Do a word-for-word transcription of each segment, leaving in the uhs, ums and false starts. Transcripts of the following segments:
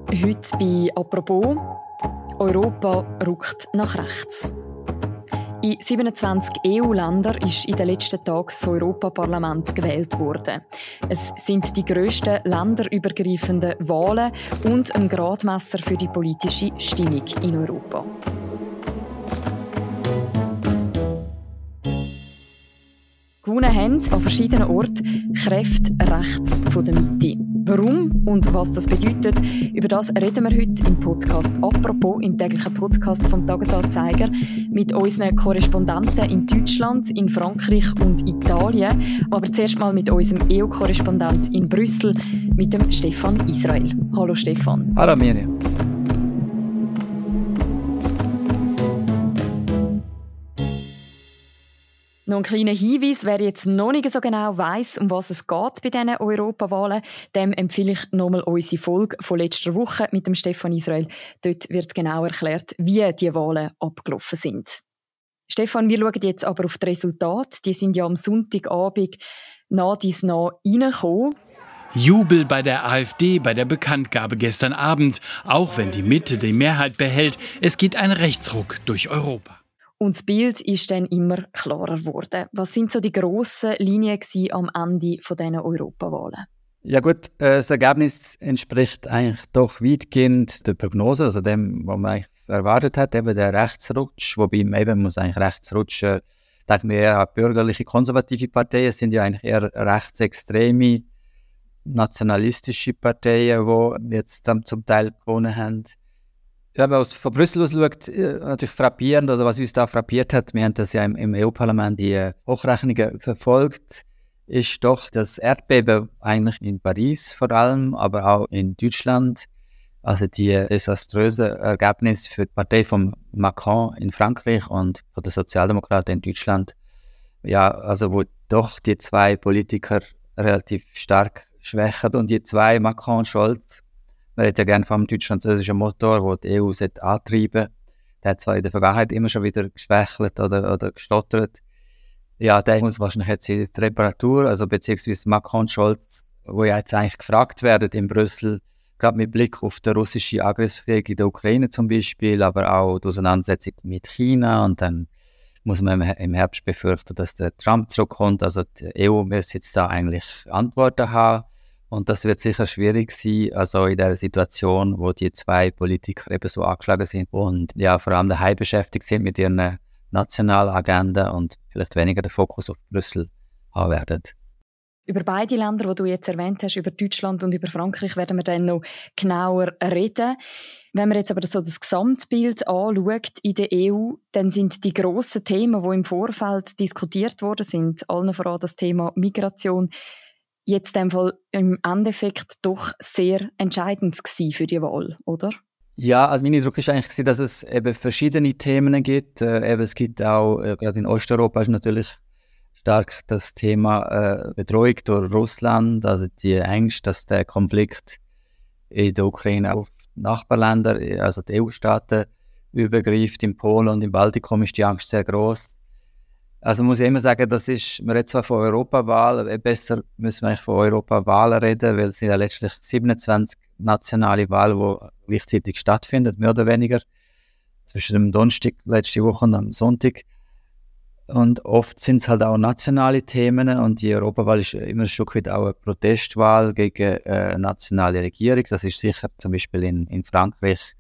Heute bei «Apropos» Europa rückt nach rechts. In siebenundzwanzig E U-Ländern ist in den letzten Tagen das Europaparlament gewählt worden. Es sind die grössten länderübergreifenden Wahlen und ein Gradmesser für die politische Stimmung in Europa. Gewonnen haben an verschiedenen Orten Kräfte rechts von der Mitte. Warum und was das bedeutet, über das reden wir heute im Podcast «Apropos», im täglichen Podcast vom «Tagesanzeiger», mit unseren Korrespondenten in Deutschland, in Frankreich und Italien. Aber zuerst mal mit unserem E U-Korrespondent in Brüssel, mit dem Stefan Israel. Hallo Stefan. Hallo Miriam. Noch ein kleiner Hinweis, wer jetzt noch nicht so genau weiss, um was es geht bei diesen Europawahlen, dem empfehle ich nochmal unsere Folge von letzter Woche mit dem Stefan Israel. Dort wird genau erklärt, wie die Wahlen abgelaufen sind. Stefan, wir schauen jetzt aber auf die Resultate. Die sind ja am Sonntagabend nach dies nach reingekommen. Jubel bei der AfD bei der Bekanntgabe gestern Abend, auch wenn die Mitte die Mehrheit behält. Es geht ein Rechtsruck durch Europa. Und das Bild ist dann immer klarer geworden. Was sind so die grossen Linien am Ende dieser Europawahlen? Ja gut, das Ergebnis entspricht eigentlich doch weitgehend der Prognose, also dem, was man eigentlich erwartet hat, eben der Rechtsrutsch. Wobei man eben muss eigentlich Rechtsrutschen, denken wir eher an bürgerliche, konservative Parteien. Es sind ja eigentlich eher rechtsextreme, nationalistische Parteien, die jetzt dann zum Teil gewonnen haben. Ja, wenn man von Brüssel aus schaut, natürlich frappierend, oder was uns da frappiert hat, wir haben das ja im, im E U-Parlament die Hochrechnungen verfolgt, ist doch das Erdbeben eigentlich in Paris vor allem, aber auch in Deutschland. Also die desaströsen Ergebnisse für die Partei von Macron in Frankreich und von den Sozialdemokraten in Deutschland. Ja, also wo doch die zwei Politiker relativ stark schwächen und die zwei, Macron und Scholz, man redet ja gerne vom deutsch-französischen Motor, der die E U antreiben sollte. Der hat zwar in der Vergangenheit immer schon wieder geschwächelt oder, oder gestottert. Ja, der muss wahrscheinlich jetzt in die Reparatur, also beziehungsweise Macron und Scholz, wo ja jetzt eigentlich gefragt werden in Brüssel, gerade mit Blick auf den russischen Angriffskrieg in der Ukraine zum Beispiel, aber auch die Auseinandersetzung mit China. Und dann muss man im Herbst befürchten, dass der Trump zurückkommt. Also die E U muss jetzt da eigentlich Antworten haben. Und das wird sicher schwierig sein, also in der Situation, wo die zwei Politiker eben so angeschlagen sind und ja vor allem daheim beschäftigt sind mit ihren nationalen Agenda und vielleicht weniger den Fokus auf Brüssel haben werden. Über beide Länder, die du jetzt erwähnt hast, über Deutschland und über Frankreich, werden wir dann noch genauer reden. Wenn man jetzt aber so das Gesamtbild anschaut in der E U, dann sind die grossen Themen, die im Vorfeld diskutiert worden sind, allen voran das Thema Migration, jetzt in dem Fall im Endeffekt doch sehr entscheidend gewesen für die Wahl, oder? Ja, also mein Eindruck war eigentlich, dass es eben verschiedene Themen gibt. Äh, eben, es gibt auch, äh, gerade in Osteuropa ist natürlich stark das Thema äh, Bedrohung durch Russland, also die Ängste, dass der Konflikt in der Ukraine auf Nachbarländer, also die E U-Staaten, übergreift. In Polen und im Baltikum ist die Angst sehr groß. Also muss ich immer sagen, das ist, man redet zwar von Europawahlen, aber besser müssen wir eigentlich von Europawahlen reden, weil es sind ja letztlich siebenundzwanzig nationale Wahlen, die gleichzeitig stattfinden, mehr oder weniger, zwischen dem Donnerstag letzte Woche und am Sonntag. Und oft sind es halt auch nationale Themen und die Europawahl ist immer ein Stück weit auch eine Protestwahl gegen eine nationale Regierung. Das ist sicher zum Beispiel in, in Frankreich,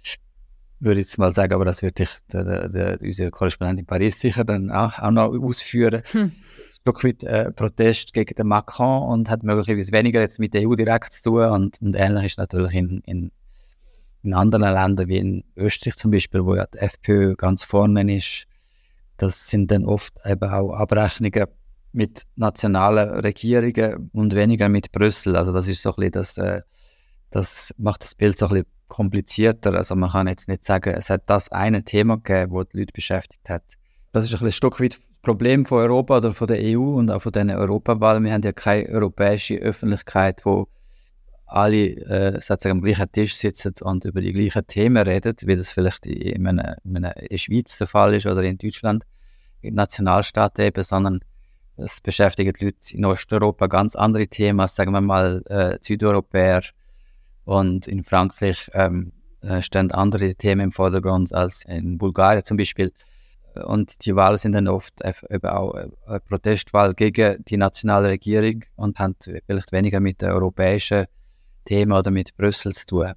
würde ich jetzt mal sagen, aber das würde ich der, der, der, unser Korrespondent in Paris sicher dann auch, auch noch ausführen. Hm. Ein Stück weit äh, Protest gegen den Macron und hat möglicherweise weniger jetzt mit der E U direkt zu tun. Und, und ähnlich ist natürlich in, in, in anderen Ländern, wie in Österreich zum Beispiel, wo ja die FPÖ ganz vorne ist. Das sind dann oft eben auch Abrechnungen mit nationalen Regierungen und weniger mit Brüssel. Also das ist so ein bisschen das, äh, das macht das Bild so ein bisschen komplizierter. Also man kann jetzt nicht sagen, es hat das eine Thema gegeben, das die Leute beschäftigt hat. Das ist ein, ein Stück weit das Problem von Europa oder von der E U und auch von den Europawahlen. Wir haben ja keine europäische Öffentlichkeit, wo alle äh, sozusagen am gleichen Tisch sitzen und über die gleichen Themen reden, wie das vielleicht in, einer, in, einer, in der Schweiz der Fall ist oder in Deutschland, in Nationalstaaten eben, sondern es beschäftigt die Leute in Osteuropa ganz andere Themen als, sagen wir mal, äh, Südeuropäer Und in Frankreich ähm, stehen andere Themen im Vordergrund als in Bulgarien zum Beispiel. Und die Wahlen sind dann oft eben auch eine Protestwahl gegen die nationale Regierung und haben vielleicht weniger mit den europäischen Themen oder mit Brüssel zu tun.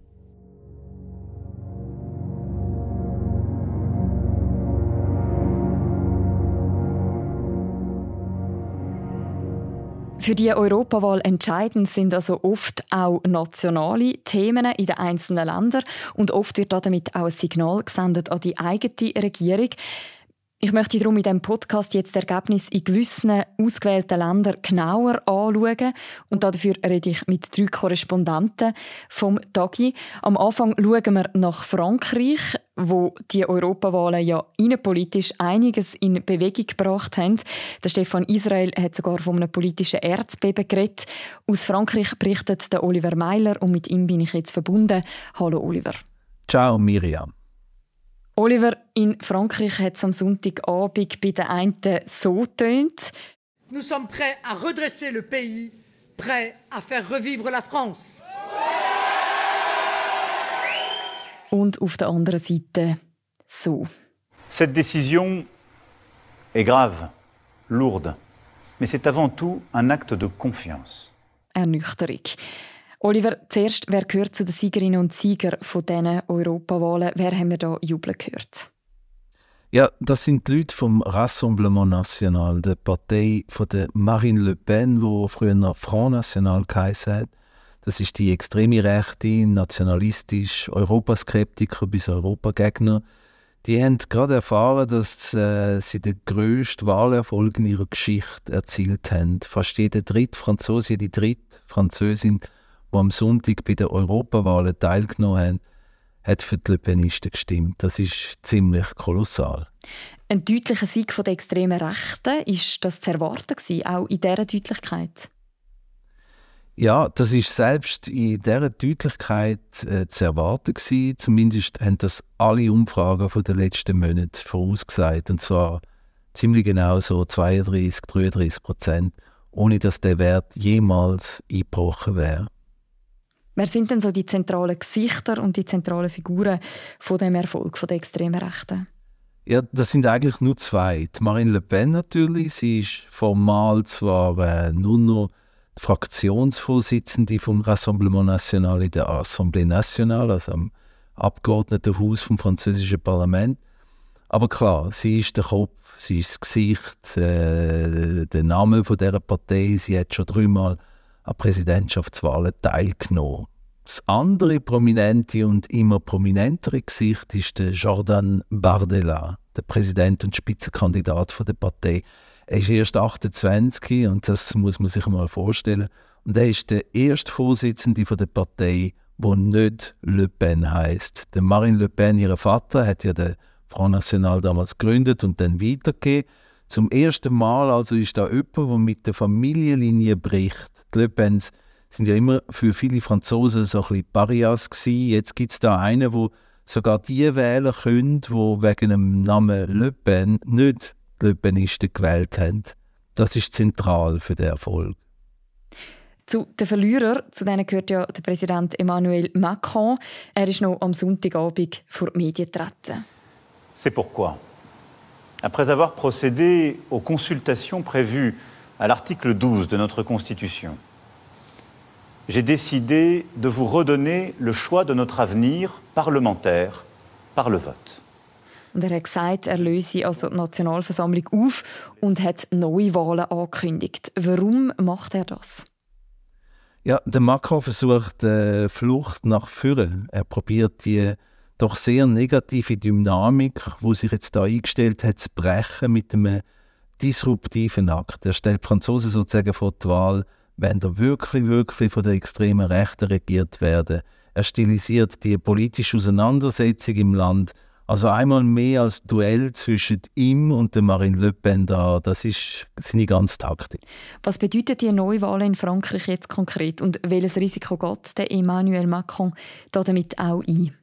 Für die Europawahl entscheidend sind also oft auch nationale Themen in den einzelnen Ländern und oft wird damit auch ein Signal gesendet an die eigene Regierung. Ich möchte darum in diesem Podcast jetzt das Ergebnis in gewissen ausgewählten Ländern genauer anschauen. Und dafür rede ich mit drei Korrespondenten vom Tagi. Am Anfang schauen wir nach Frankreich, wo die Europawahlen ja innenpolitisch einiges in Bewegung gebracht haben. Der Stefan Israel hat sogar von einem politischen Erdbeben geredet. Aus Frankreich berichtet der Oliver Meiler und mit ihm bin ich jetzt verbunden. Hallo Oliver. Ciao Miriam. Oliver, in Frankreich hat es am Sonntagabend bei den einen so getönt. Nous sommes prêts à redresser le pays, prêts à faire revivre la France. Und auf der anderen Seite so. Cette décision est grave, lourde, mais c'est avant tout un acte de confiance. Ernüchterung. Oliver, zuerst, wer gehört zu den Siegerinnen und Siegern von diesen Europawahlen? Wer haben wir da jubeln gehört? Ja, das sind die Leute vom Rassemblement National, der Partei von der Marine Le Pen, die früher noch Front National geheißen hat. Das ist die extreme Rechte, nationalistisch, Europaskeptiker bis Europagegner. Die haben gerade erfahren, dass äh, sie den grössten Wahlerfolg in ihrer Geschichte erzielt haben. Fast jeder dritte Franzose, die dritte Französin, die am Sonntag bei den Europawahlen teilgenommen haben, hat für die Le Penisten gestimmt. Das ist ziemlich kolossal. Ein deutlicher Sieg der extremen Rechten, ist das zu erwarten gewesen, auch in dieser Deutlichkeit? Ja, das ist selbst in dieser Deutlichkeit äh, zu erwarten gewesen. Zumindest haben das alle Umfragen von den letzten Monaten vorausgesagt. Und zwar ziemlich genau so zweiunddreißig, dreiunddreißig Prozent, ohne dass der Wert jemals eingebrochen wäre. Wer sind denn so die zentralen Gesichter und die zentralen Figuren von dem Erfolg der extremen Rechten? Ja, das sind eigentlich nur zwei. Die Marine Le Pen natürlich, sie ist formal zwar äh, nur noch die Fraktionsvorsitzende vom Rassemblement National in der Assemblée Nationale, also am Abgeordnetenhaus vom französischen Parlament. Aber klar, sie ist der Kopf, sie ist das Gesicht, äh, der Name von dieser Partei. Sie hat schon dreimal an Präsidentschaftswahlen teilgenommen. Das andere prominente und immer prominentere Gesicht ist der Jordan Bardella, der Präsident und Spitzenkandidat von der Partei. Er ist erst achtundzwanzig und das muss man sich mal vorstellen. Und er ist der erste Vorsitzende von der Partei, der nicht Le Pen heisst. Der Marine Le Pen, ihr Vater, hat ja den Front National damals gegründet und dann weitergegeben. Zum ersten Mal also ist da jemand, der mit der Familienlinie bricht. Die Le Pens sind ja immer für viele Franzosen so ein bisschen Parias gewesen. Jetzt gibt es da einen, der sogar die wählen können, die wegen dem Namen Le Pen nicht die Le Penisten gewählt haben. Das ist zentral für den Erfolg. Zu den Verlierern, zu denen gehört ja der Präsident Emmanuel Macron. Er ist noch am Sonntagabend vor die Medien getreten. C'est pourquoi, après avoir procédé aux consultations prévues à l'article douze de notre Constitution, j'ai décidé de vous redonner le choix de notre avenir parlementaire par le vote. Und er hat gesagt, er löse also die Nationalversammlung auf und hat neue Wahlen angekündigt. Warum macht er das? Ja, der Macron versucht eine Flucht nach vorne. Er probiert die doch sehr negative Dynamik, die sich jetzt da eingestellt hat, zu brechen mit einem disruptiven Akt. Er stellt die Franzosen sozusagen vor die Wahl, wenn er wirklich, wirklich von der extremen Rechten regiert werden. Er stilisiert die politische Auseinandersetzung im Land. Also einmal mehr als Duell zwischen ihm und der Marine Le Pen da. Das ist seine ganze Taktik. Was bedeutet die Neuwahlen in Frankreich jetzt konkret und welches Risiko geht der Emmanuel Macron damit auch ein?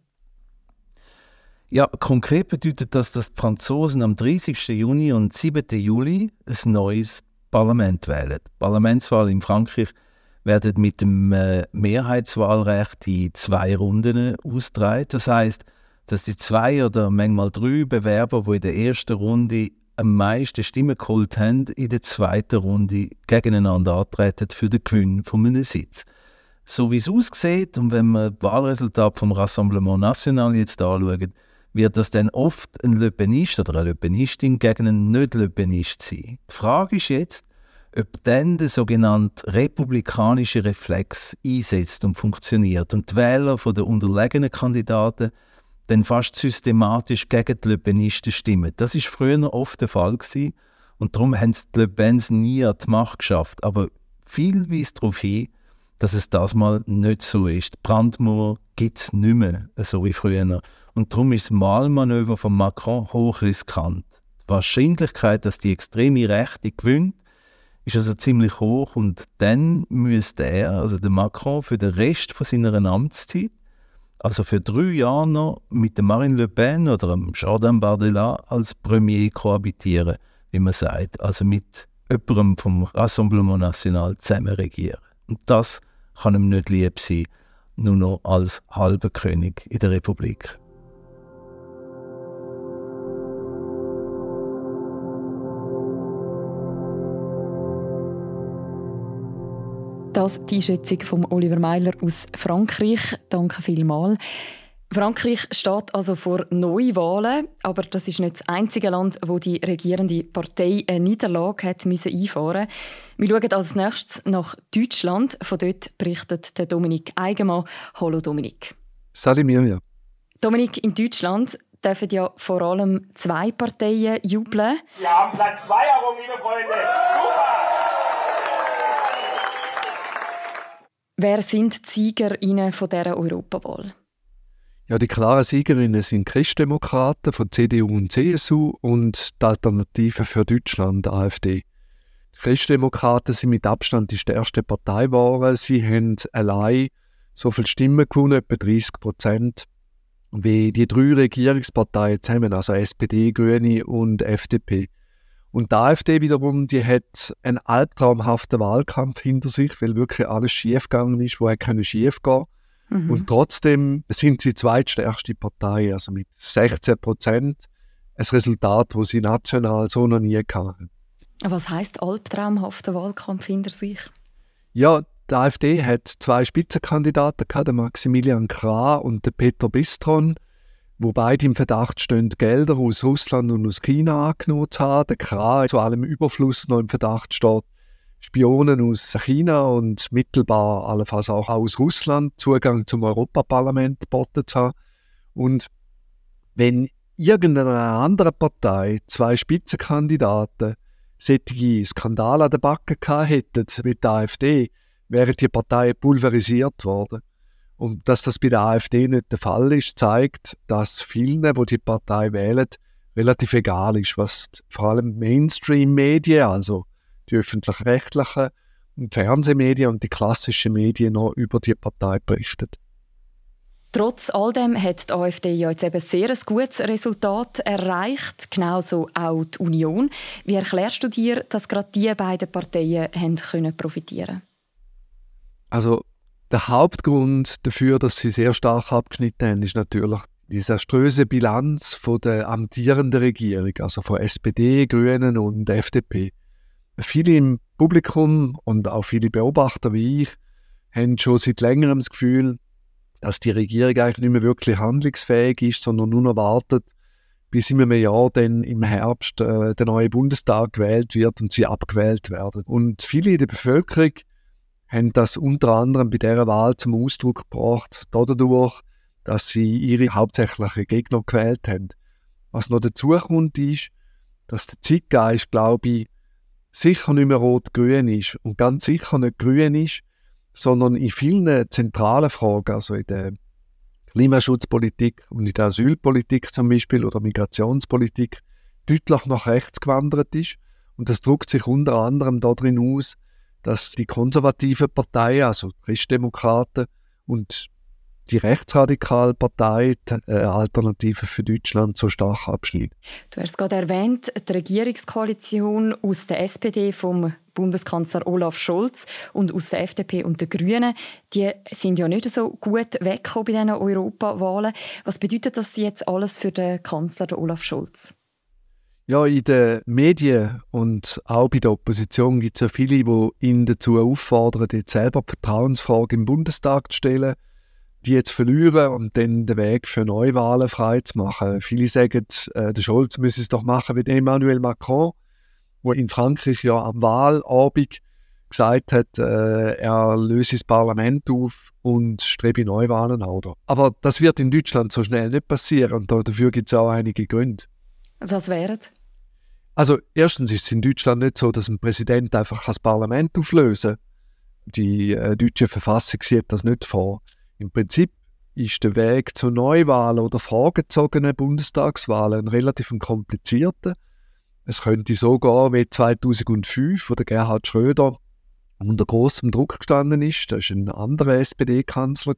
Ja, konkret bedeutet das, dass die Franzosen am dreißigsten Juni und siebten Juli ein neues Parlament wählen. Die Parlamentswahl in Frankreich werden mit dem äh, Mehrheitswahlrecht in zwei Runden ausgetragen. Das heisst, dass die zwei oder manchmal drei Bewerber, die in der ersten Runde am meisten Stimmen geholt haben, in der zweiten Runde gegeneinander antreten für den Gewinn von einem Sitz. So wie es aussieht, und wenn wir das Wahlresultat vom Rassemblement National jetzt anschauen, wird das dann oft ein Le Peniste oder eine Le Penistin gegen einen Nicht-Le Peniste sein. Die Frage ist jetzt, ob dann der sogenannte republikanische Reflex einsetzt und funktioniert und die Wähler von den unterlegenen Kandidaten dann fast systematisch gegen die Le Penisten stimmen. Das war früher oft der Fall gewesen, und darum haben es die Le Pens nie an die Macht geschafft. Aber viel weist darauf hin, dass es das mal nicht so ist. Die Brandmauer gibt es nicht mehr, so wie früher. Und darum ist das Wahlmanöver von Macron hochriskant. Die Wahrscheinlichkeit, dass die extreme Rechte gewinnt, ist also ziemlich hoch, und dann müsste er, also der Macron, für den Rest von seiner Amtszeit, also für drei Jahre noch, mit der Marine Le Pen oder dem Jordan Bardella als Premier kohabitieren, wie man sagt, also mit jemandem vom Rassemblement National zusammen regieren. Und das kann ihm nicht lieb sein, nur noch als halber König in der Republik. Das die Einschätzung von Oliver Meiler aus Frankreich. Danke vielmals. Frankreich steht also vor Neuwahlen, aber das ist nicht das einzige Land, wo die regierende Partei eine Niederlage hat müssen einfahren. Wir schauen als nächstes nach Deutschland. Von dort berichtet der Dominik Eigenmann. Hallo Dominik. Salut Mirja. Dominik, in Deutschland dürfen ja vor allem zwei Parteien jubeln. Wir haben Platz zwei herum, liebe Freunde. Super! Wer sind die Siegerinnen von dieser Europawahl? Ja, die klaren Siegerinnen sind Christdemokraten von C D U und C S U und die Alternative für Deutschland, A f D. Die Christdemokraten sind mit Abstand die stärkste Partei geworden. Sie haben allein so viele Stimmen gewonnen, etwa dreißig Prozent, wie die drei Regierungsparteien zusammen, also S P D, Grüne und F D P. Und die AfD wiederum, die hat einen albtraumhaften Wahlkampf hinter sich, weil wirklich alles schiefgegangen ist, wo er schief gehen. Mhm. Und trotzdem sind sie die zweitstärkste Partei, also mit sechzehn Prozent. Ein Resultat, das sie national so noch nie hatten. Was heisst albtraumhafter Wahlkampf hinter sich? Ja, die AfD hat zwei Spitzenkandidaten gehabt, den Maximilian Krah und den Peter Bistron, wo beide im Verdacht stehen, Gelder aus Russland und aus China angenommen zu haben. Der Krah zu allem Überfluss noch im Verdacht steht, Spionen aus China und mittelbar allenfalls auch aus Russland Zugang zum Europaparlament geboten zu haben. Und wenn irgendeine andere Partei zwei Spitzenkandidaten solche Skandale an der Backe gehabt hätten wie die AfD, wären die Parteien pulverisiert worden. Und dass das bei der AfD nicht der Fall ist, zeigt, dass vielen, die die Partei wählen, relativ egal ist, was vor allem Mainstream-Medien, also die öffentlich-rechtlichen und Fernsehmedien und die klassischen Medien noch über die Partei berichten. Trotz all dem hat die AfD ja jetzt eben sehr ein gutes Resultat erreicht, genauso auch die Union. Wie erklärst du dir, dass gerade diese beiden Parteien haben können profitieren? Also der Hauptgrund dafür, dass sie sehr stark abgeschnitten haben, ist natürlich die desaströse Bilanz von der amtierenden Regierung, also von S P D, Grünen und F D P. Viele im Publikum und auch viele Beobachter wie ich haben schon seit längerem das Gefühl, dass die Regierung eigentlich nicht mehr wirklich handlungsfähig ist, sondern nur noch wartet, bis in einem Jahr dann im Herbst äh, der neue Bundestag gewählt wird und sie abgewählt werden. Und viele in der Bevölkerung haben das unter anderem bei dieser Wahl zum Ausdruck gebracht, dadurch, dass sie ihre hauptsächlichen Gegner gewählt haben. Was noch dazu kommt, ist, dass der Zeitgeist, glaube ich, sicher nicht mehr rot-grün ist und ganz sicher nicht grün ist, sondern in vielen zentralen Fragen, also in der Klimaschutzpolitik und in der Asylpolitik zum Beispiel oder Migrationspolitik, deutlich nach rechts gewandert ist. Und das drückt sich unter anderem darin aus, dass die konservativen Parteien, also die Christdemokraten und die rechtsradikale Partei, die äh, Alternative für Deutschland, so stark abschneidet. Du hast es gerade erwähnt, die Regierungskoalition aus der S P D vom Bundeskanzler Olaf Scholz und aus der F D P und den Grünen, die sind ja nicht so gut weggekommen bei diesen Europawahlen. Was bedeutet das jetzt alles für den Kanzler, den Olaf Scholz? Ja, in den Medien und auch bei der Opposition gibt es ja viele, die ihn dazu auffordern, jetzt selber die Vertrauensfrage im Bundestag zu stellen, die jetzt verlieren und dann den Weg für Neuwahlen frei zu machen. Viele sagen, äh, der Scholz müsse es doch machen wie Emmanuel Macron, der in Frankreich ja am Wahlabend gesagt hat, äh, er löse das Parlament auf und strebe Neuwahlen an. Aber das wird in Deutschland so schnell nicht passieren und dafür gibt es auch einige Gründe. Also was wären? Also erstens ist es in Deutschland nicht so, dass ein Präsident einfach das Parlament auflösen kann. Die äh, deutsche Verfassung sieht das nicht vor. Im Prinzip ist der Weg zu Neuwahlen oder vorgezogenen Bundestagswahlen ein relativ komplizierter. Es könnte so gehen wie zweitausendfünf, wo der Gerhard Schröder unter grossem Druck gestanden ist. Das war ein anderer S P D-Kanzler.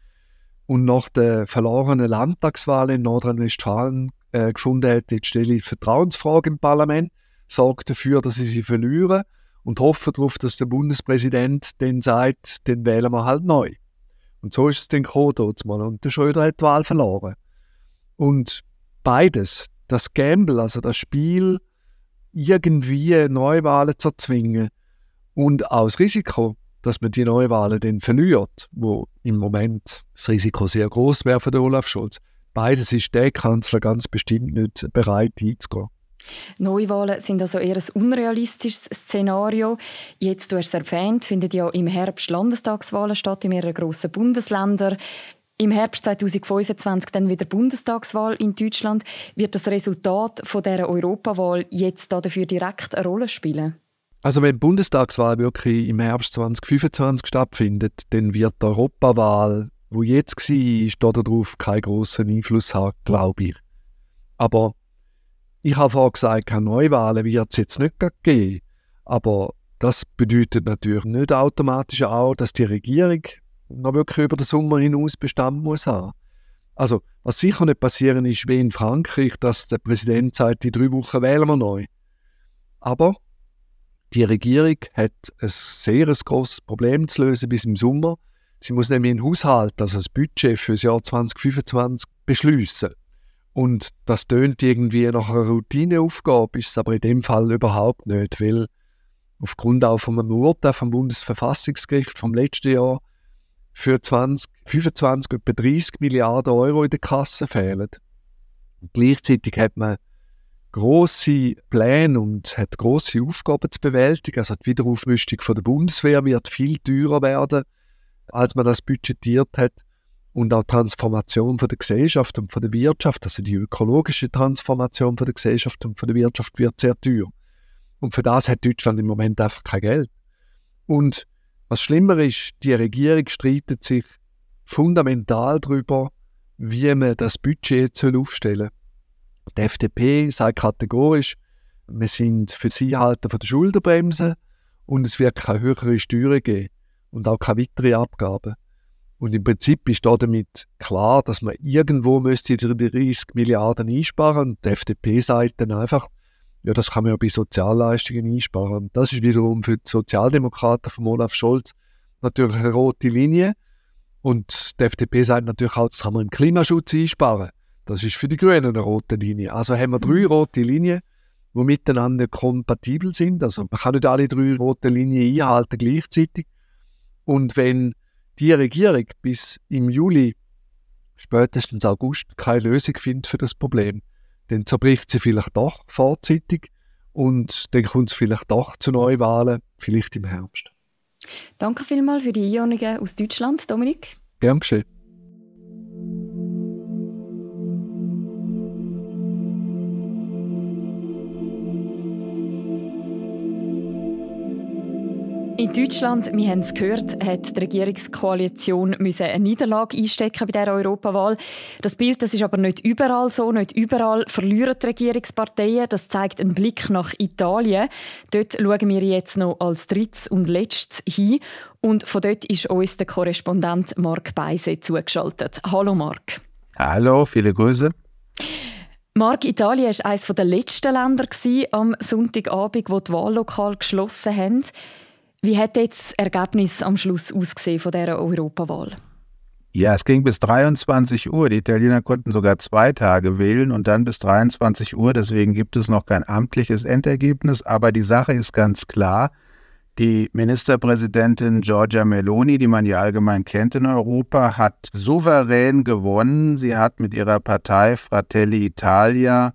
Und nach der verlorenen Landtagswahl in Nordrhein-Westfalen äh, gefunden hat, jetzt stelle ich die Vertrauensfrage im Parlament, sorgt dafür, dass sie sie verlieren und hoffe darauf, dass der Bundespräsident dann sagt, dann wählen wir halt neu. Und so ist es dann gekommen, und der Schröder hat die Wahl verloren. Und beides, das Gamble, also das Spiel, irgendwie Neuwahlen zu erzwingen und auch das Risiko, dass man die Neuwahlen dann verliert, wo im Moment das Risiko sehr groß wäre für den Olaf Scholz. Beides ist der Kanzler ganz bestimmt nicht bereit einzugehen. Neuwahlen sind also eher ein unrealistisches Szenario. Jetzt, du hast es erwähnt, finden ja im Herbst Landestagswahlen statt in mehreren grossen Bundesländern. Im Herbst zweitausendfünfundzwanzig dann wieder Bundestagswahl in Deutschland. Wird das Resultat von dieser Europawahl jetzt dafür direkt eine Rolle spielen? Also wenn die Bundestagswahl wirklich im Herbst zweitausendfünfundzwanzig stattfindet, dann wird die Europawahl, die jetzt war, darauf keinen grossen Einfluss haben, glaube ich. Aber ich habe vorhin gesagt, keine Neuwahlen wird es jetzt nicht geben. Aber das bedeutet natürlich nicht automatisch auch, dass die Regierung noch wirklich über den Sommer hinaus Bestand muss haben. Also, was sicher nicht passieren ist, wie in Frankreich, dass der Präsident sagt, in drei Wochen wählen wir neu. Aber die Regierung hat ein sehr ein grosses Problem zu lösen bis im Sommer. Sie muss nämlich einen Haushalt, also das Budget für das Jahr zweitausendfünfundzwanzig, beschliessen. Und das tönt irgendwie nach einer Routineaufgabe, ist es aber in dem Fall überhaupt nicht, weil aufgrund auch von einem Urteil vom Bundesverfassungsgericht vom letzten Jahr für zweitausendfünfundzwanzig etwa dreißig Milliarden Euro in der Kasse fehlen. Und gleichzeitig hat man grosse Pläne und hat grosse Aufgaben zu bewältigen. Also die Wiederaufrüstung von der Bundeswehr wird viel teurer werden, als man das budgetiert hat. Und auch die Transformation von der Gesellschaft und von der Wirtschaft, also die ökologische Transformation von der Gesellschaft und von der Wirtschaft wird sehr teuer. Und für das hat Deutschland im Moment einfach kein Geld. Und was schlimmer ist, die Regierung streitet sich fundamental darüber, wie man das Budget aufstellen soll. Die F D P sagt kategorisch, wir sind für das Einhalten von der Schuldenbremse und es wird keine höhere Steuern geben und auch keine weitere Abgaben. Und im Prinzip ist damit klar, dass man irgendwo müsste die dreißig Milliarden einsparen und die F D P sagt dann einfach, ja, das kann man ja bei Sozialleistungen einsparen. Und das ist wiederum für die Sozialdemokraten von Olaf Scholz natürlich eine rote Linie. Und die F D P sagt natürlich auch, das kann man im Klimaschutz einsparen. Das ist für die Grünen eine rote Linie. Also haben wir drei rote Linien, die miteinander kompatibel sind. Also man kann nicht alle drei rote Linien einhalten gleichzeitig. Und wenn die Regierung bis im Juli, spätestens August, keine Lösung findet für das Problem, dann zerbricht sie vielleicht doch vorzeitig und dann kommt es vielleicht doch zu Neuwahlen, vielleicht im Herbst. Danke vielmals für die Einordnungen aus Deutschland, Dominik. Gern geschehen. In Deutschland, wir haben es gehört, hat die Regierungskoalition müssen eine Niederlage einstecken bei dieser Europawahl. Das Bild das ist aber nicht überall so. Nicht überall verlieren die Regierungsparteien. Das zeigt ein Blick nach Italien. Dort schauen wir jetzt noch als drittes und letztes hin. Und von dort ist uns der Korrespondent Marc Beise zugeschaltet. Hallo Marc. Hallo, viele Grüße. Marc, Italien war eines der letzten Länder am Sonntagabend, wo die Wahllokale geschlossen haben. Wie hat jetzt das Ergebnis am Schluss ausgesehen von dieser Europawahl? Ja, es ging bis dreiundzwanzig Uhr. Die Italiener konnten sogar zwei Tage wählen und dann bis dreiundzwanzig Uhr. Deswegen gibt es noch kein amtliches Endergebnis. Aber die Sache ist ganz klar. Die Ministerpräsidentin Giorgia Meloni, die man ja allgemein kennt in Europa, hat souverän gewonnen. Sie hat mit ihrer Partei Fratelli Italia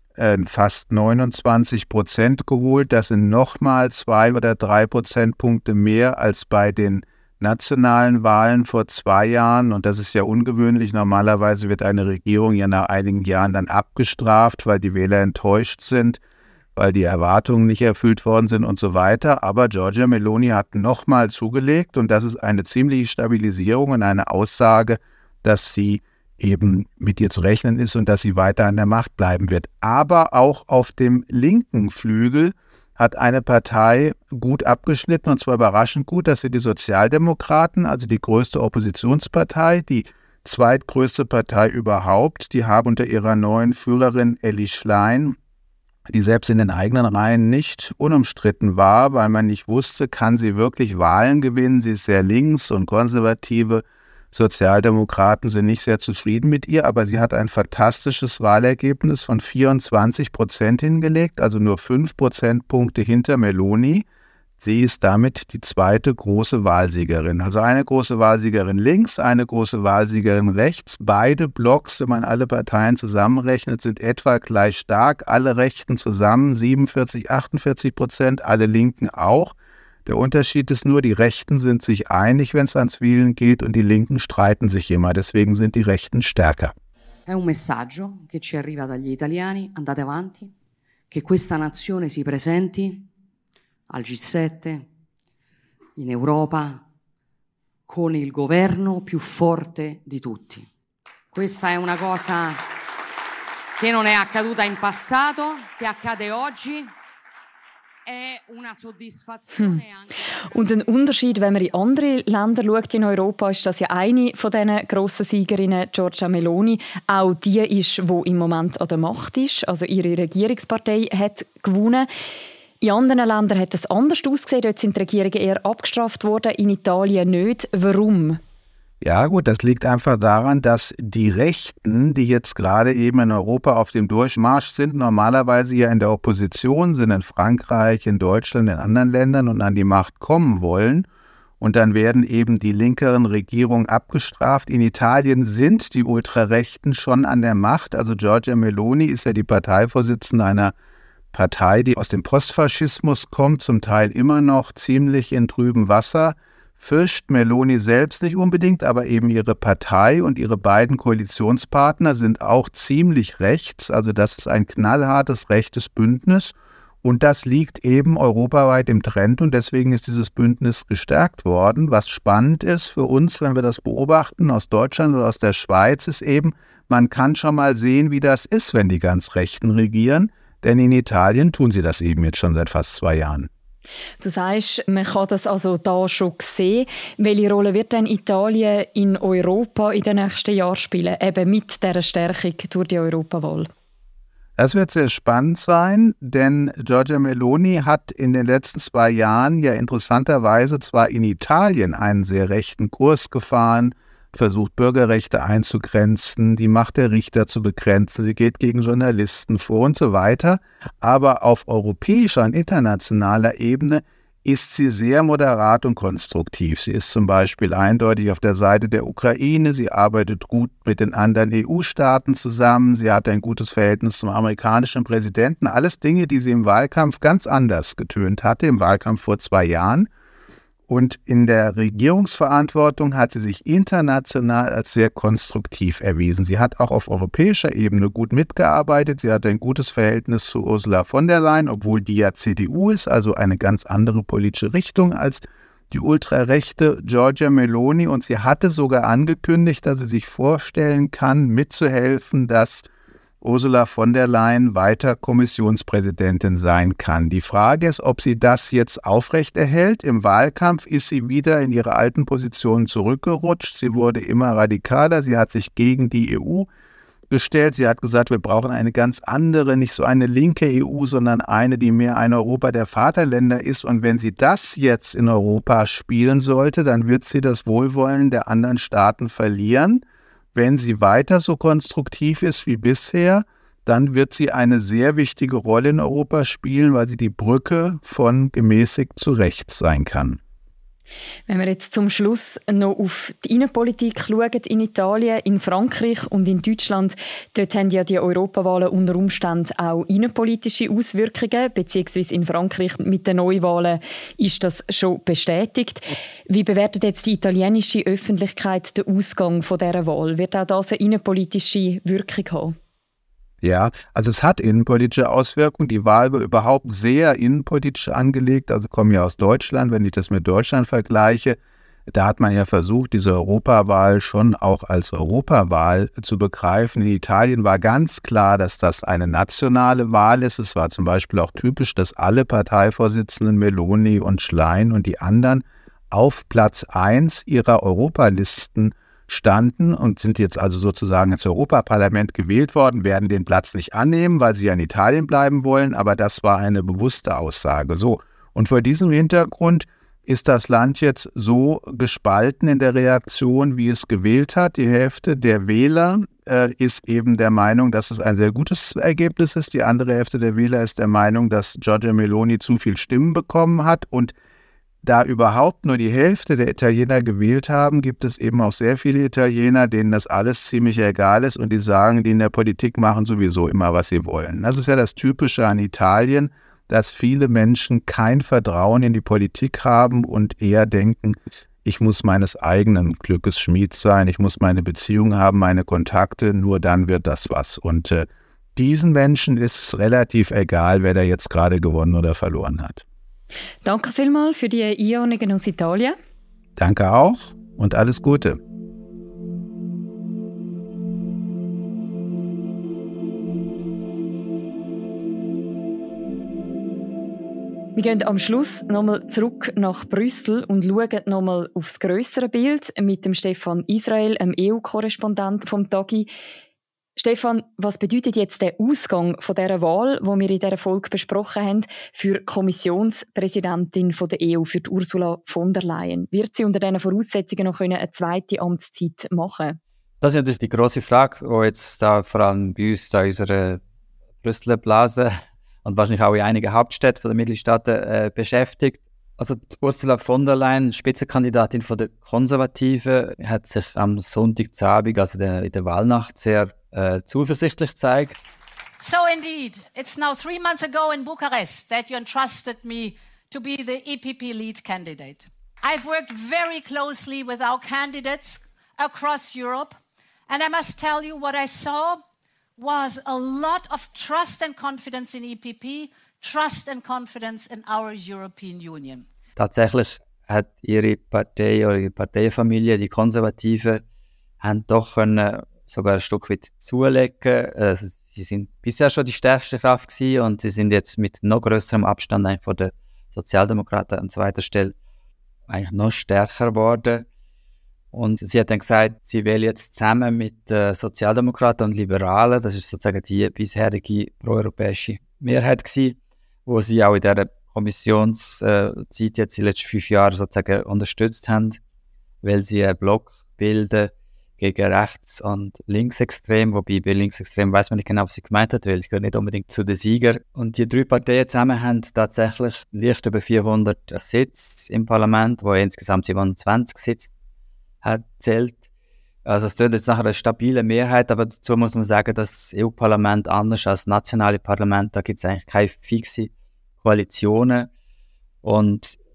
fast neunundzwanzig Prozent geholt. Das sind nochmal zwei oder drei Prozentpunkte mehr als bei den nationalen Wahlen vor zwei Jahren. Und das ist ja ungewöhnlich. Normalerweise wird eine Regierung ja nach einigen Jahren dann abgestraft, weil die Wähler enttäuscht sind, weil die Erwartungen nicht erfüllt worden sind und so weiter. Aber Giorgia Meloni hat nochmal zugelegt und das ist eine ziemliche Stabilisierung und eine Aussage, dass sie eben mit ihr zu rechnen ist und dass sie weiter an der Macht bleiben wird. Aber auch auf dem linken Flügel hat eine Partei gut abgeschnitten, und zwar überraschend gut. Das sind die Sozialdemokraten, also die größte Oppositionspartei, die zweitgrößte Partei überhaupt. Die haben unter ihrer neuen Führerin Elly Schlein, die selbst in den eigenen Reihen nicht unumstritten war, weil man nicht wusste, kann sie wirklich Wahlen gewinnen. Sie ist sehr links und konservative Sozialdemokraten sind nicht sehr zufrieden mit ihr, aber sie hat ein fantastisches Wahlergebnis von vierundzwanzig Prozent hingelegt, also nur fünf Prozentpunkte hinter Meloni. Sie ist damit die zweite große Wahlsiegerin. Also eine große Wahlsiegerin links, eine große Wahlsiegerin rechts. Beide Blocks, wenn man alle Parteien zusammenrechnet, sind etwa gleich stark. Alle Rechten zusammen siebenundvierzig, achtundvierzig Prozent, alle Linken auch. Der Unterschied ist nur, die Rechten sind sich einig, wenn es ans Wählen geht, und die Linken streiten sich immer. Deswegen sind die Rechten stärker. È un messaggio che ci arriva dagli italiani, andate avanti, che questa nazione si presenti al G sette, in Europa, con il governo più forte di tutti. Questa è una cosa che non è accaduta in passato, che accade oggi. Hm. Und ein Unterschied, wenn man in andere Länder schaut in Europa, ist, dass ja eine von diesen grossen Siegerinnen, Giorgia Meloni, auch die ist, die im Moment an der Macht ist. Also ihre Regierungspartei hat gewonnen. In anderen Ländern hat es anders ausgesehen. Dort sind die Regierungen eher abgestraft worden, in Italien nicht. Warum? Ja gut, das liegt einfach daran, dass die Rechten, die jetzt gerade eben in Europa auf dem Durchmarsch sind, normalerweise ja in der Opposition sind, in Frankreich, in Deutschland, in anderen Ländern und an die Macht kommen wollen. Und dann werden eben die linkeren Regierungen abgestraft. In Italien sind die Ultrarechten schon an der Macht. Also Giorgia Meloni ist ja die Parteivorsitzende einer Partei, die aus dem Postfaschismus kommt, zum Teil immer noch ziemlich in trübem Wasser. Fürcht Meloni selbst nicht unbedingt, aber eben ihre Partei und ihre beiden Koalitionspartner sind auch ziemlich rechts. Also das ist ein knallhartes rechtes Bündnis und das liegt eben europaweit im Trend und deswegen ist dieses Bündnis gestärkt worden. Was spannend ist für uns, wenn wir das beobachten aus Deutschland oder aus der Schweiz, ist eben, man kann schon mal sehen, wie das ist, wenn die ganz Rechten regieren, denn in Italien tun sie das eben jetzt schon seit fast zwei Jahren. Du sagst, man kann das also da schon sehen. Welche Rolle wird denn Italien in Europa in den nächsten Jahren spielen, eben mit dieser Stärkung durch die Europawahl? Das wird sehr spannend sein, denn Giorgia Meloni hat in den letzten zwei Jahren ja interessanterweise zwar in Italien einen sehr rechten Kurs gefahren, versucht Bürgerrechte einzugrenzen, die Macht der Richter zu begrenzen, sie geht gegen Journalisten vor und so weiter. Aber auf europäischer und internationaler Ebene ist sie sehr moderat und konstruktiv. Sie ist zum Beispiel eindeutig auf der Seite der Ukraine, sie arbeitet gut mit den anderen E U-Staaten zusammen, sie hat ein gutes Verhältnis zum amerikanischen Präsidenten. Alles Dinge, die sie im Wahlkampf ganz anders getönt hatte, im Wahlkampf vor zwei Jahren. Und in der Regierungsverantwortung hat sie sich international als sehr konstruktiv erwiesen. Sie hat auch auf europäischer Ebene gut mitgearbeitet. Sie hatte ein gutes Verhältnis zu Ursula von der Leyen, obwohl die ja C D U ist, also eine ganz andere politische Richtung als die ultrarechte Giorgia Meloni. Und sie hatte sogar angekündigt, dass sie sich vorstellen kann, mitzuhelfen, dass Ursula von der Leyen weiter Kommissionspräsidentin sein kann. Die Frage ist, ob sie das jetzt aufrechterhält. Im Wahlkampf ist sie wieder in ihre alten Positionen zurückgerutscht. Sie wurde immer radikaler. Sie hat sich gegen die E U gestellt. Sie hat gesagt, wir brauchen eine ganz andere, nicht so eine linke E U, sondern eine, die mehr ein Europa der Vaterländer ist. Und wenn sie das jetzt in Europa spielen sollte, dann wird sie das Wohlwollen der anderen Staaten verlieren. Wenn sie weiter so konstruktiv ist wie bisher, dann wird sie eine sehr wichtige Rolle in Europa spielen, weil sie die Brücke von gemäßigt zu rechts sein kann. Wenn wir jetzt zum Schluss noch auf die Innenpolitik schauen, in Italien, in Frankreich und in Deutschland, dort haben ja die Europawahlen unter Umständen auch innenpolitische Auswirkungen, beziehungsweise in Frankreich mit den Neuwahlen ist das schon bestätigt. Wie bewertet jetzt die italienische Öffentlichkeit den Ausgang von dieser Wahl? Wird auch das eine innenpolitische Wirkung haben? Ja, also es hat innenpolitische Auswirkungen. Die Wahl war überhaupt sehr innenpolitisch angelegt. Also komme ja aus Deutschland, wenn ich das mit Deutschland vergleiche. Da hat man ja versucht, diese Europawahl schon auch als Europawahl zu begreifen. In Italien war ganz klar, dass das eine nationale Wahl ist. Es war zum Beispiel auch typisch, dass alle Parteivorsitzenden, Meloni und Schlein und die anderen, auf Platz eins ihrer Europalisten standen und sind jetzt also sozusagen ins Europaparlament gewählt worden, werden den Platz nicht annehmen, weil sie ja in Italien bleiben wollen, aber das war eine bewusste Aussage. So, und vor diesem Hintergrund ist das Land jetzt so gespalten in der Reaktion, wie es gewählt hat. Die Hälfte der Wähler äh, ist eben der Meinung, dass es ein sehr gutes Ergebnis ist. Die andere Hälfte der Wähler ist der Meinung, dass Giorgia Meloni zu viel Stimmen bekommen hat. Und da überhaupt nur die Hälfte der Italiener gewählt haben, gibt es eben auch sehr viele Italiener, denen das alles ziemlich egal ist und die sagen, die in der Politik machen sowieso immer, was sie wollen. Das ist ja das Typische an Italien, dass viele Menschen kein Vertrauen in die Politik haben und eher denken, ich muss meines eigenen Glückes Schmied sein, ich muss meine Beziehung haben, meine Kontakte, nur dann wird das was. Und äh, diesen Menschen ist es relativ egal, wer da jetzt gerade gewonnen oder verloren hat. Danke vielmals für die Einordnungen aus Italien. Danke auch und alles Gute. Wir gehen am Schluss nochmal zurück nach Brüssel und schauen nochmal aufs grössere Bild mit dem Stefan Israel, dem E U-Korrespondent vom Tagi. Stefan, was bedeutet jetzt der Ausgang von dieser Wahl, die wir in dieser Folge besprochen haben, für die Kommissionspräsidentin von der E U, für die Ursula von der Leyen? Wird sie unter diesen Voraussetzungen noch eine zweite Amtszeit machen? Das ist natürlich die grosse Frage, die jetzt da vor allem bei uns da in unserer Brüsseler Blase und wahrscheinlich auch in einigen Hauptstädten der Mitgliedstaaten äh, beschäftigt. Also die Ursula von der Leyen, Spitzenkandidatin von der Konservativen, hat sich am Sonntagabend, also der, in der Wahlnacht, sehr äh, zuversichtlich gezeigt. So indeed, it's now three months ago in Bucharest that you entrusted me to be the E P P lead candidate. I've worked very closely with our candidates across Europe, and I must tell you what I saw was a lot of trust and confidence in E P P, trust and confidence in our European Union. Tatsächlich hat ihre Partei oder ihre Parteienfamilie, die Konservativen, haben doch können sogar ein Stück weit zulegen. Also sie sind bisher schon die stärkste Kraft gewesen und sie sind jetzt mit noch grösserem Abstand eigentlich von den Sozialdemokraten an zweiter Stelle eigentlich noch stärker geworden. Und sie hat dann gesagt, sie will jetzt zusammen mit äh, Sozialdemokraten und Liberalen, das ist sozusagen die bisherige proeuropäische Mehrheit gewesen, wo sie auch in dieser Kommissionszeit jetzt die letzten fünf Jahre sozusagen unterstützt haben, weil sie einen Block bilden gegen rechts- und linksextrem, wobei bei linksextrem weiß man nicht genau, was sie gemeint hat, weil sie gehört nicht unbedingt zu den Siegern. Und die drei Parteien zusammen haben tatsächlich leicht über vierhundert Sitze im Parlament, wo insgesamt siebenhundertzwanzig Sitze hat zählt. Also es wird jetzt nachher eine stabile Mehrheit, aber dazu muss man sagen, dass das E U-Parlament anders als das nationale Parlament, da gibt es eigentlich keine fixe Koalitionen. Und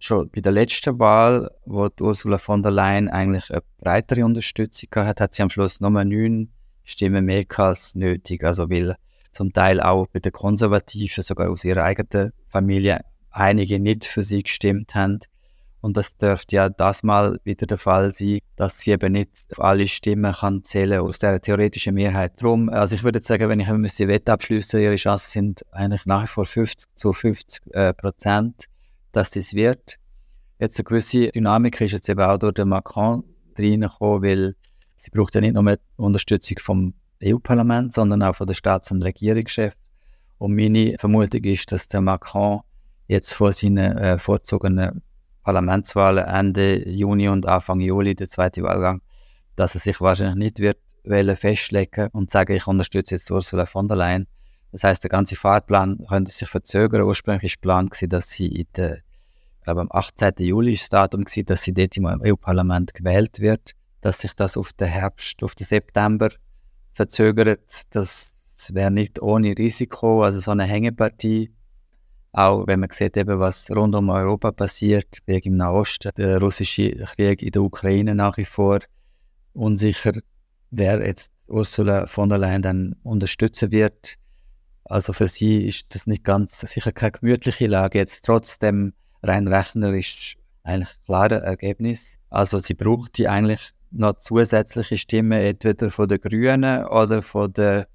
schon bei der letzten Wahl, wo die Ursula von der Leyen eigentlich eine breitere Unterstützung hatte, hat sie am Schluss nur neun Stimmen mehr als nötig. Also weil zum Teil auch bei den Konservativen, sogar aus ihrer eigenen Familie, einige nicht für sie gestimmt haben. Und das dürfte ja das mal wieder der Fall sein, dass sie eben nicht auf alle Stimmen kann zählen aus dieser theoretischen Mehrheit. Drum, also ich würde jetzt sagen, wenn ich eine Wette abschliessen, ihre Chancen sind eigentlich nach wie vor fünfzig zu fünfzig äh, Prozent, dass das wird. Jetzt eine gewisse Dynamik ist jetzt eben auch durch den Macron reingekommen, weil sie braucht ja nicht nur mehr Unterstützung vom E U-Parlament, sondern auch von den Staats- und Regierungschefs. Und meine Vermutung ist, dass der Macron jetzt vor seinen äh, vorzogenen Parlamentswahlen Ende Juni und Anfang Juli, der zweite Wahlgang, dass er sich wahrscheinlich nicht wird wollen festlegen und sagen, ich unterstütze jetzt Ursula von der Leyen. Das heisst, der ganze Fahrplan könnte sich verzögern. Ursprünglich war geplant, dass sie in der, ich glaube, am achtzehnten Juli ist das Datum gewesen, dass sie dort im E U-Parlament gewählt wird, dass sich das auf den Herbst, auf den September verzögert. Das wäre nicht ohne Risiko, also so eine Hängepartie. Auch wenn man sieht, eben, was rund um Europa passiert, Krieg im Nahosten, der russische Krieg in der Ukraine nach wie vor, unsicher, wer jetzt Ursula von der Leyen dann unterstützen wird. Also für sie ist das nicht ganz sicher keine gemütliche Lage. Jetzt trotzdem rein rechnerisch eigentlich klare Ergebnis. Also sie braucht die eigentlich noch zusätzliche Stimmen, entweder von den Grünen oder von den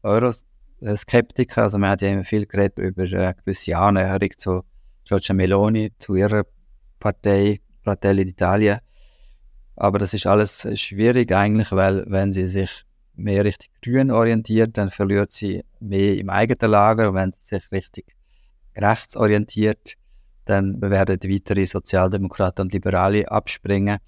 Euroskeptikern. Also man hat ja immer viel geredet über eine gewisse Annäherung zu Giorgia Meloni, zu ihrer Partei Fratelli d'Italia. Aber das ist alles schwierig eigentlich, weil wenn sie sich mehr Richtung Grün orientiert, dann verliert sie mehr im eigenen Lager. Und wenn sie sich richtig rechts orientiert, dann werden weitere Sozialdemokraten und Liberale abspringen.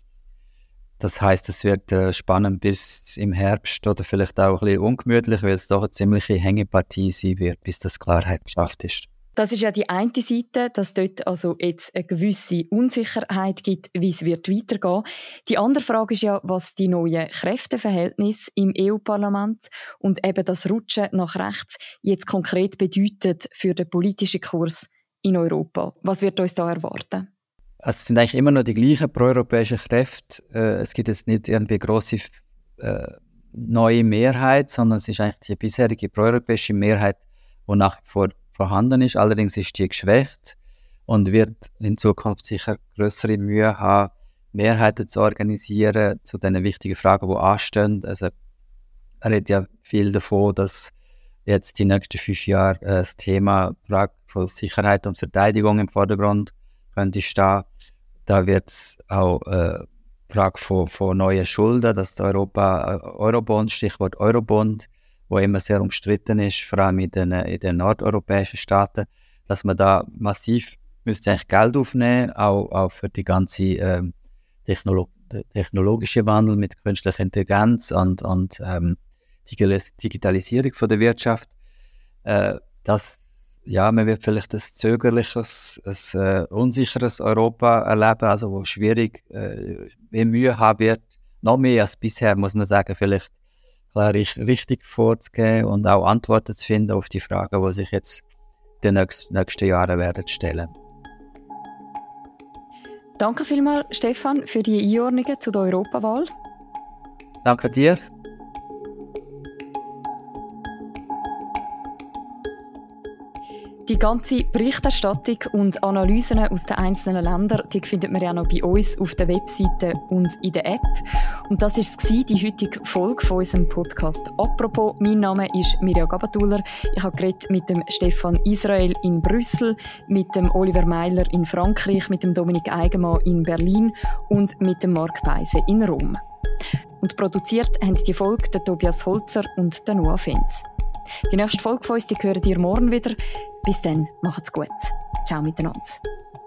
Das heisst, es wird äh, spannend bis im Herbst oder vielleicht auch ein bisschen ungemütlich, weil es doch eine ziemliche Hängepartie sein wird, bis das Klarheit geschafft ist. Das ist ja die eine Seite, dass dort also jetzt eine gewisse Unsicherheit gibt, wie es wird weitergehen. Die andere Frage ist ja, was die neuen Kräfteverhältnisse im E U-Parlament und eben das Rutschen nach rechts jetzt konkret bedeutet für den politischen Kurs in Europa. Was wird uns da erwarten? Es sind eigentlich immer noch die gleichen proeuropäischen Kräfte. Äh, es gibt jetzt nicht irgendwie eine grosse äh, neue Mehrheit, sondern es ist eigentlich die bisherige proeuropäische Mehrheit, die nach wie vor vorhanden ist. Allerdings ist die geschwächt und wird in Zukunft sicher größere Mühe haben, Mehrheiten zu organisieren zu den wichtigen Fragen, die anstehen. Also, man redet ja viel davon, dass jetzt die nächsten fünf Jahre äh, das Thema Frage von Sicherheit und Verteidigung im Vordergrund könnte stehen. Da wird es auch äh, Frage von, von neuen Schulden, dass Europa, äh, Eurobond, Stichwort Eurobond, wo immer sehr umstritten ist, vor allem in den, in den nordeuropäischen Staaten, dass man da massiv müsste eigentlich Geld aufnehmen, auch, auch für die ganze ähm, Technolo- technologische Wandel mit künstlicher Intelligenz und, und ähm, Digitalisierung von der Wirtschaft. Äh, das, ja, man wird vielleicht ein zögerliches, ein äh, unsicheres Europa erleben, also wo schwierig, äh, wie Mühe haben wird, noch mehr als bisher, muss man sagen, vielleicht klar richtig vorzugehen und auch Antworten zu finden auf die Fragen, die sich jetzt in den nächsten Jahren werden stellen. Danke vielmals, Stefan, für die Einordnungen zu der Europawahl. Danke dir. Die ganze Berichterstattung und Analysen aus den einzelnen Ländern, die findet man ja noch bei uns auf der Webseite und in der App. Und das war die heutige Folge von unserem Podcast «Apropos». Mein Name ist Mirja Gabatuller. Ich habe geredet mit dem Stefan Israel in Brüssel, mit dem Oliver Meiler in Frankreich, mit dem Dominik Eigenmann in Berlin und mit dem Marc Beise in Rom. Und produziert haben die Folge der Tobias Holzer und der Noah Fenz. Die nächste Folge von uns, die hören ihr morgen wieder. Bis dann, macht's gut. Ciao miteinander.